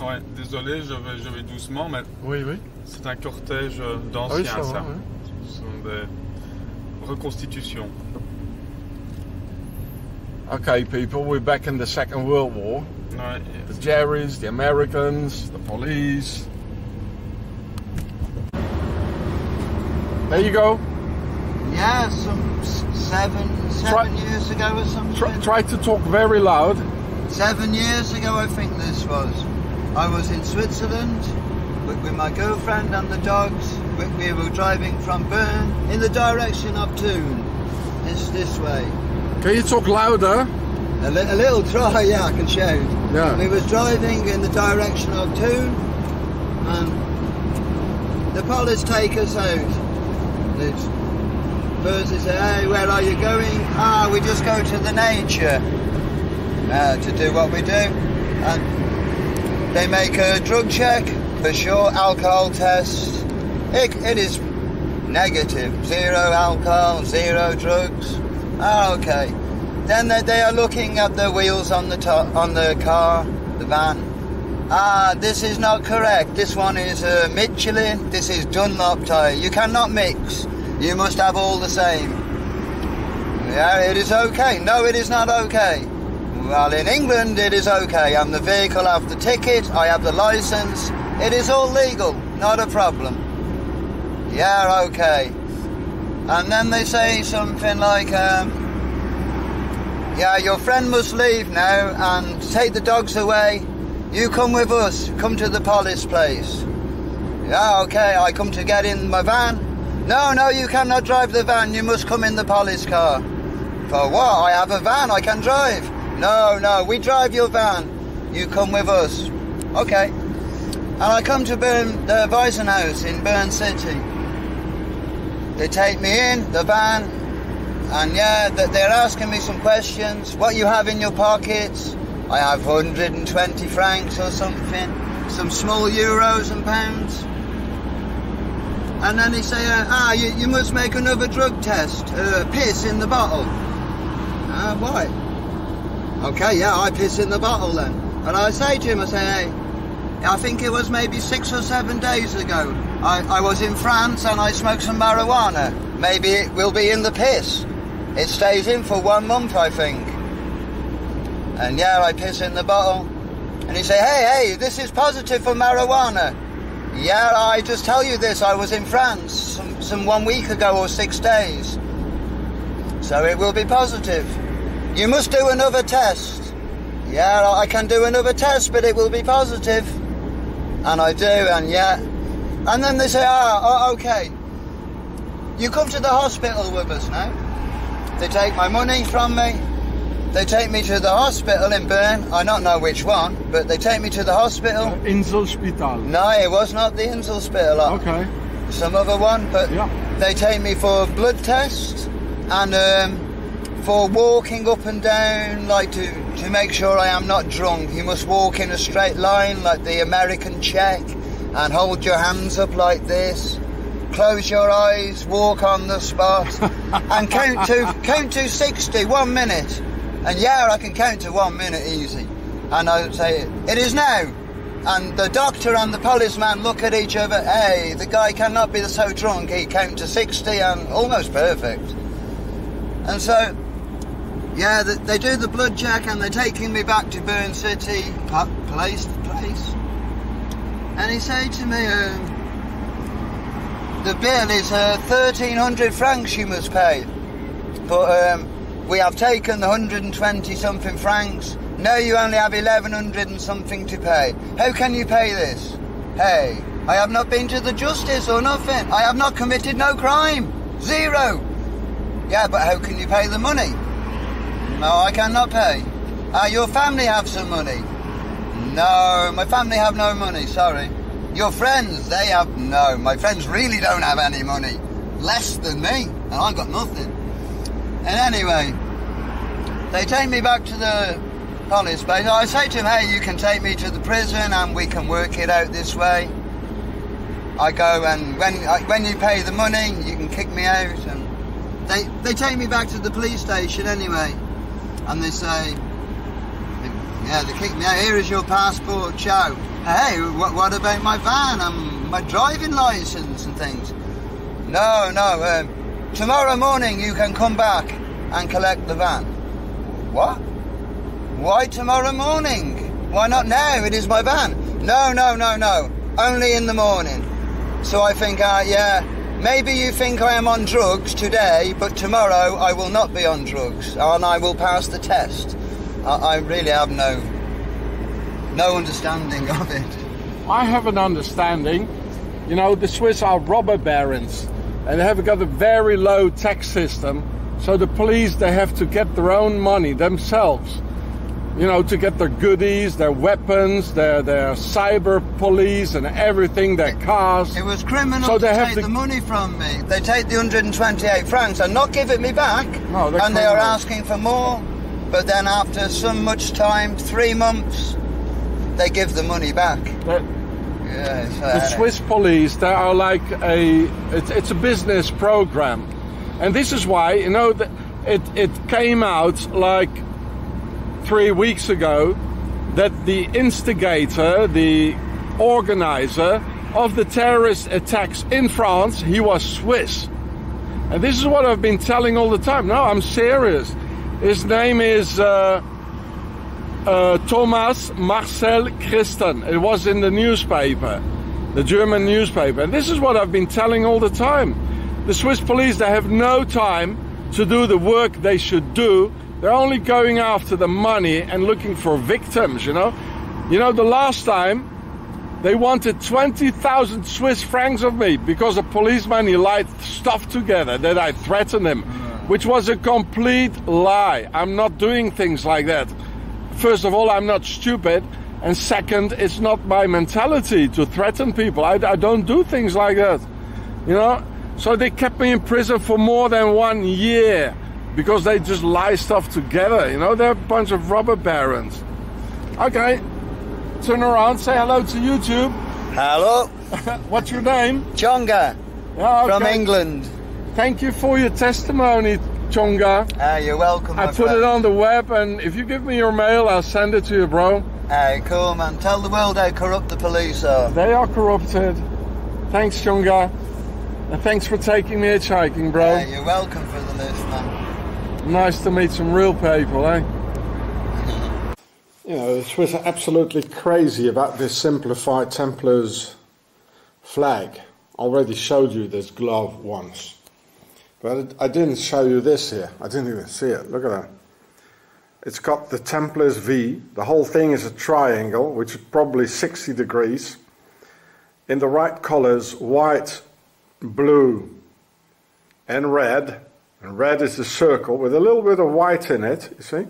Ouais, désolé, je vais doucement, mais Oui, oui. c'est un cortège d'anciens, Ah oui, ça va, ça. ouais. Ce sont des reconstitutions. Okay, people, we're back in the Second World War. Ouais, The Jerrys, the Americans, the police. There you go. Yeah, some seven years ago or something. Try to talk very loud. 7 years ago, I think this was. I was in Switzerland with my girlfriend and the dogs. We were driving from Bern in the direction of Thun. It's this way. Can you talk louder? A little try, yeah, I can shout. Yeah. We was driving in the direction of Thun, and the police take us out. First they say, hey, where are you going? We just go to the nature to do what we do. And they make a drug check, for sure, alcohol test. It is negative, 0 alcohol, 0 drugs. Okay. Then they are looking at the wheels on the car, the van. This is not correct. This one is Michelin. This is Dunlop tyre. You cannot mix. You must have all the same. Yeah, it is okay. No, it is not okay. Well, in England, it is okay. I'm the vehicle, I have the ticket, I have the license. It is all legal. Not a problem. Yeah, okay. And then they say something like, yeah, your friend must leave now and take the dogs away. You come with us. Come to the police place. Yeah, okay, I come to get in my van. No, you cannot drive the van. You must come in the police car. For what? I have a van. I can drive. No, we drive your van. You come with us. Okay. And I come to the Waisenhaus in Bern City. They take me in, the van, and yeah, they're asking me some questions. What you have in your pockets? I have 120 francs or something, some small euros and pounds. And then they say, you must make another drug test, piss in the bottle. Why? Okay, yeah, I piss in the bottle then. And I say to him, hey, I think it was maybe 6 or 7 days ago. I was in France and I smoked some marijuana. Maybe it will be in the piss. It stays in for 1 month, I think. And yeah, I piss in the bottle. And he say, hey, this is positive for marijuana. Yeah, I just tell you this, I was in France some 1 week ago or 6 days. So it will be positive. You must do another test. Yeah, I can do another test, but it will be positive. And I do, and yeah. And then they say, okay. You come to the hospital with us now. They take my money from me. They take me to the hospital in Bern. I don't know which one, but they take me to the hospital. Inselspital. No, it was not the Inselspital. Okay. Some other one, but yeah. They take me for a blood test and for walking up and down, like to make sure I am not drunk. You must walk in a straight line like the American check and hold your hands up like this. Close your eyes, walk on the spot and count to 60, 1 minute. And yeah, I can count to 1 minute easy. And I would say, it is now. And the doctor and the policeman look at each other. Hey, the guy cannot be so drunk. He count to 60 and almost perfect. And so, yeah, they do the blood check and they're taking me back to Bern City, place to place. And he said to me, the bill is 1,300 francs you must pay. But we have taken the 120 something francs. Now you only have 1,100 and something to pay. How can you pay this? Hey, I have not been to the justice or nothing. I have not committed no crime. 0. Yeah, but how can you pay the money? No, I cannot pay. Your family have some money. No, my family have no money, sorry. Your friends, they have no. My friends really don't have any money. Less than me, and I got nothing. And anyway, they take me back to the police base. I say to him, hey, you can take me to the prison and we can work it out this way. I go and when you pay the money, you can kick me out. And they take me back to the police station anyway. And they say, yeah, they kick me out. Here is your passport, ciao. Hey, what about my van and my driving license and things? No, tomorrow morning you can come back and collect the van. What? Why tomorrow morning? Why not now? It is my van. No. Only in the morning. So I think, yeah, maybe you think I am on drugs today, but tomorrow I will not be on drugs and I will pass the test. I really have no understanding of it. I have an understanding. You know, the Swiss are robber barons and they have got a very low tax system. So the police, they have to get their own money themselves. You know, to get their goodies, their weapons, their cyber police and everything, their cars. It was criminal to take the money from me. They take the 128 francs and not give it me back. No, and they are asking for more. But then after so much time, 3 months, they give the money back. The Swiss police, they are like it's a business program. And this is why, you know, it came out like 3 weeks ago that the instigator, the organizer of the terrorist attacks in France, he was Swiss. And this is what I've been telling all the time. No, I'm serious. His name is Thomas Marcel Christen. It was in the newspaper, the German newspaper. And this is what I've been telling all the time. The Swiss police, they have no time to do the work they should do. They're only going after the money and looking for victims, you know. You know, the last time they wanted 20,000 Swiss francs of me because a policeman, he lied stuff together that I threatened him, which was a complete lie. I'm not doing things like that. First of all, I'm not stupid. And second, it's not my mentality to threaten people. I don't do things like that, you know. So they kept me in prison for more than 1 year. Because they just lie stuff together, you know, they're a bunch of robber barons. Okay, turn around, say hello to YouTube. Hello. What's your name? Chonga. Yeah, okay. From England. Thank you for your testimony, Chonga. You're welcome, I put it on the web, and if you give me your mail, I'll send it to you, bro. Hey, cool, man. Tell the world how corrupt the police are. They are corrupted. Thanks, Chonga. And thanks for taking me hitchhiking, bro. You're welcome for the lift, man. Nice to meet some real people, eh? You know, the Swiss are absolutely crazy about this simplified Templars flag. I already showed you this glove once. But I didn't show you this here. I didn't even see it. Look at that. It's got the Templars V. The whole thing is a triangle, which is probably 60 degrees. In the right colors, white, blue, and red. And red is the circle with a little bit of white in it, you see.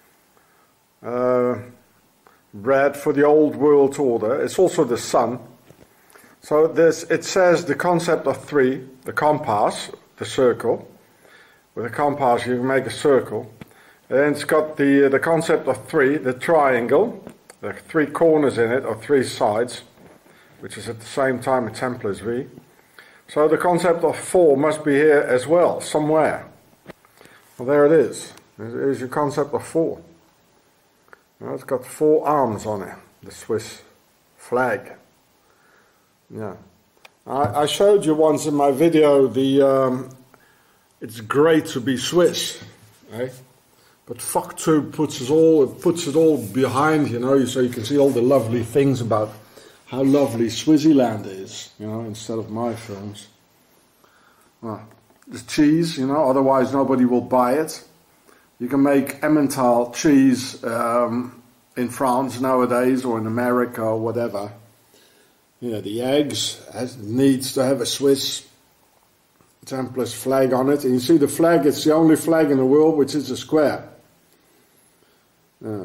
Red for the old world order. It's also the sun. So it says the concept of 3, the compass, the circle. With a compass you can make a circle. And it's got the concept of 3, the triangle. There are 3 corners in it, or 3 sides, which is at the same time a Templars V. So the concept of 4 must be here as well, somewhere. Well, there it is. Here's your concept of 4. Well, it's got 4 arms on it, the Swiss flag. Yeah. I showed you once in my video it's great to be Swiss, eh? But fuck too puts it all behind, you know, so you can see all the lovely things about how lovely Switzerland is, you know, instead of my films. Well, the cheese, you know, otherwise nobody will buy it. You can make Emmental cheese in France nowadays, or in America, or whatever. You know, the eggs needs to have a Swiss Templars flag on it. And you see the flag, it's the only flag in the world which is a square. Yeah.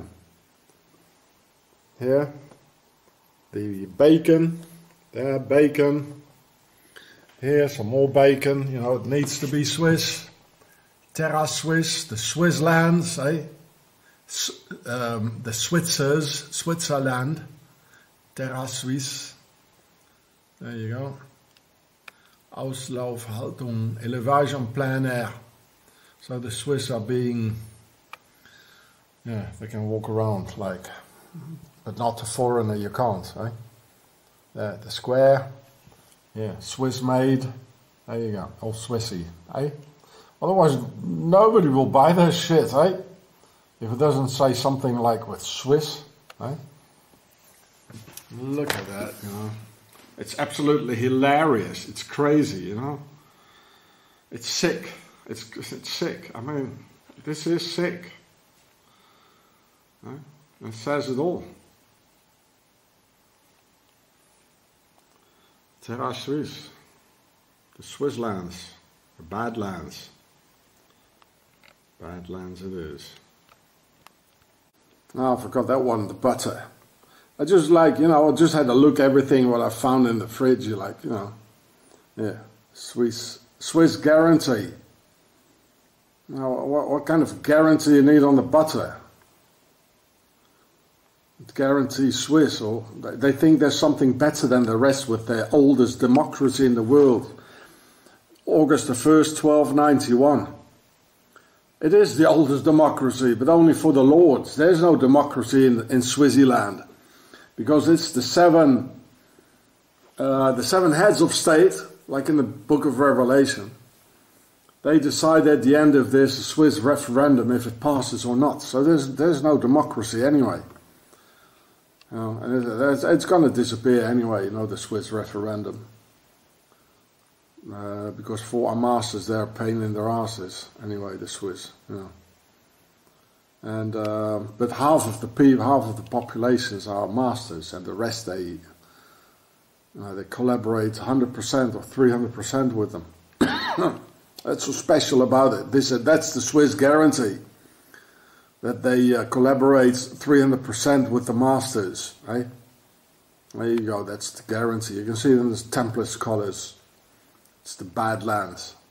Here. The bacon, there, bacon. Here, some more bacon, you know, it needs to be Swiss. Terra Swiss, the Swiss lands, eh? The Switzers, Switzerland. Terra Suisse. There you go. Auslaufhaltung, élevage en plein air. So the Swiss are being, yeah, they can walk around like but not to foreigner you can't, eh? The square, yeah, Swiss made, there you go, all Swissy, eh? Otherwise, nobody will buy their shit, eh? If it doesn't say something like with Swiss, eh? Look at that, you know. It's absolutely hilarious. It's crazy, you know. It's sick. It's sick. I mean, this is sick. Eh? It says it all. Terra Suisse. The Swiss lands. The bad lands. Bad lands it is. Oh, I forgot that one, the butter. I just like, you know, I just had to look everything what I found in the fridge, like, you know. Yeah, Swiss guarantee. Now, what kind of guarantee you need on the butter? Guarantee Swiss, or they think there's something better than the rest with their oldest democracy in the world. August the 1st, 1291. It is the oldest democracy, but only for the lords. There's no democracy in Swaziland, because it's the seven heads of state, like in the Book of Revelation. They decide at the end of this Swiss referendum if it passes or not. So there's no democracy anyway. You know, and it's going to disappear anyway, you know, the Swiss referendum. Because for our masters, they're a pain in their asses anyway, the Swiss. You know. And but half of the populations are masters, and the rest they collaborate 100% or 300% with them. That's so special about it. That's the Swiss guarantee, that they collaborate 300% with the masters. Right? There you go. That's the guarantee. You can see them as Templars colours. It's the bad lands.